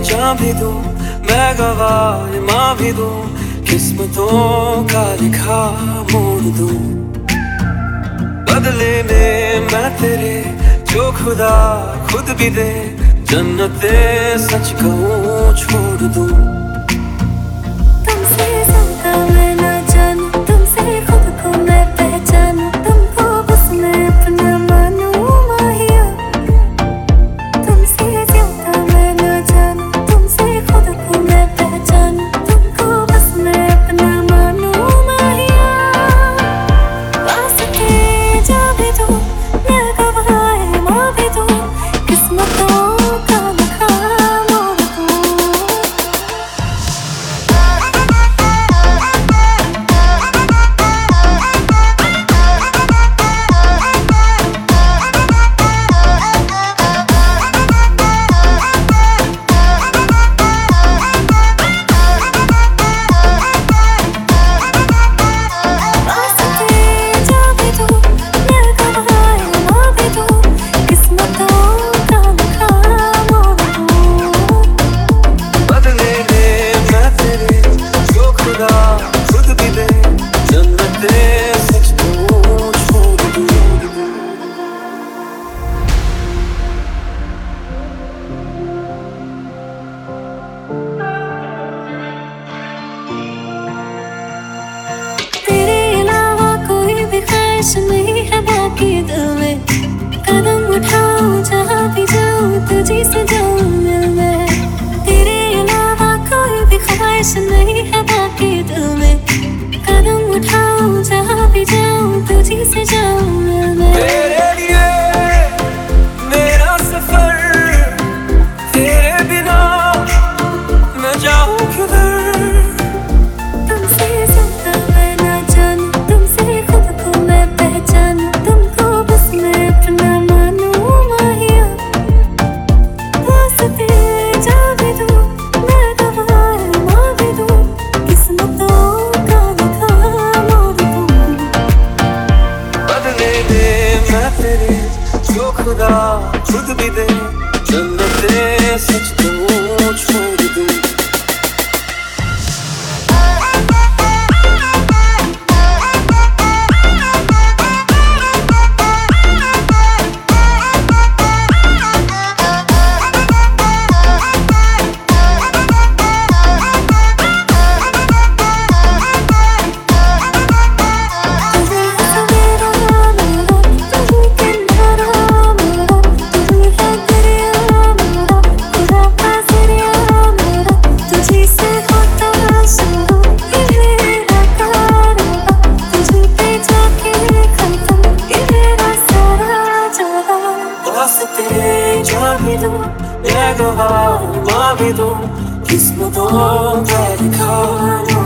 जा भी दूं, मैं गवाह ये माँ भी दूं, किस्मतों का लिखा मोड़ दूं। बदले में मैं तेरे जो खुदा खुद भी दे, जन्नते सच कहूँ छोड़ दूं। तुमसे ज्यादा मैं ना जानूं, तुमसे खुद को मैं पहचानूं, तुमको बस मैं अपना मानूं माहिया। तुमसे ज्यादा मैं ना जानूं, तुमसे खुद को मैं पहचानूं, तुमको बस मैं अपना मानूं माहिया। वास्ते जा भी दूं, मैं गवाह माँ भी दूं, किस्मतों का लिखा मोड़ दूं। नहीं है बाकी दिल में, कदम उठाऊं जहाँ भी जाऊं तुझी से जाऊं मिल मैं। तेरे अलावा कोई भी ख्वाहिश नहीं है बाकी दिल में, कदम उठाऊं जहाँ भी जाऊं तुझी से जाऊं मिल मैं। तेरे लिए मेरा सफर, तेरे बिना मैं जाऊं किधर। जो खुदा खुद भी दे, जन्नते सच कहूँ छोड़ दूं। जा भी दूं, मैं गवाह माँ भी दूं, किस्मतों का लिखा